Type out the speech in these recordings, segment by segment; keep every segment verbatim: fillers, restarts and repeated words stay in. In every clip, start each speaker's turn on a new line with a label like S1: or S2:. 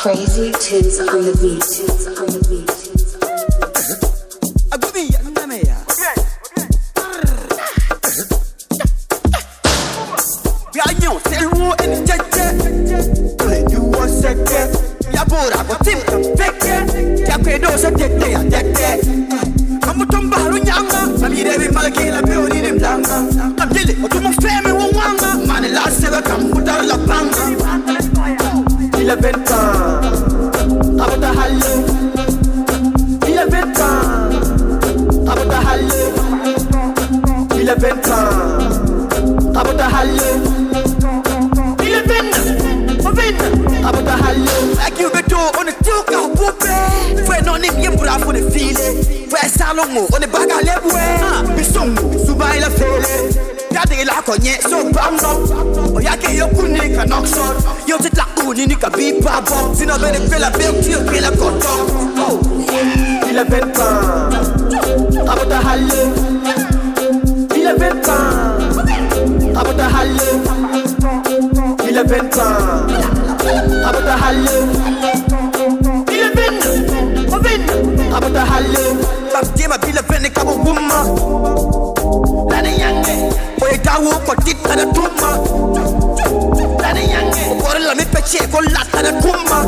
S1: Crazy tunes on the beat. On the beat.
S2: On the back à l'éboué, bisongo, suba il a fait. Y'a la cognée, so bam. Y'a que yo kuni ka knock shot. Yo tit la kuni ni ka bi pa bon. Si no bene que la belle tire que la coton. Il a vingt ans, abota halle. Il a vingt ans, abota halle. Il a vingt ans, abota halle. Il a vingt, vingt, abota halle. Babjema bila vene kabo wuma Lani yange Oye dawo kwa tita na tuma Lani yange Bora la mi peche kwa lata na kuma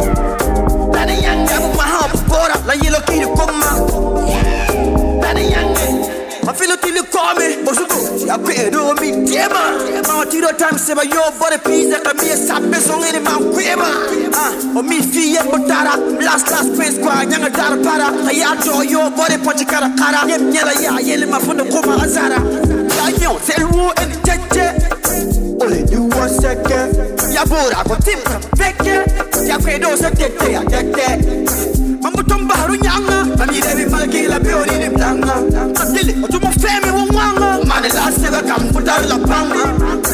S2: Lani yange Abu maha bora la yelo kiri kuma Lani yange Mafilo tili kome Bosuko Ya kwedo mi diema Ma tiro time seba yo bore pizza Kamiye sape songeni ma kwema O mi fiye botara Last last place kwa nyanga dara para Kaya jo yo bore ponche kara kara Yem nyela ya yele mafundo kuma azara Ya nyo selwo eni cheche Ole duwa seke Ya bora kwa tim peke Ya kwedo se tete ya tete Mambo tomba haru nyanga Mami debi malaki la biori ni mlanga Matili otumo femi wangwanga Mane la seba kamputa la panga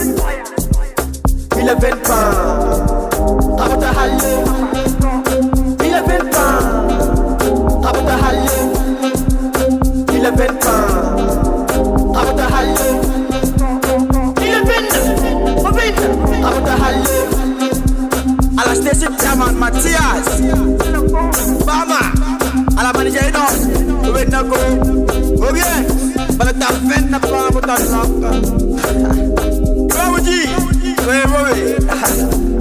S2: Il a vingt ans Abota halle Il a vingt ans Abota halle Il a vingt ans Abota halle Il a vingt vingt Abota halle À la station Diamant Mathias Bama À la manager non Oube nako Oube Bala ta vingt na pa Abota naka Oube Oube Oube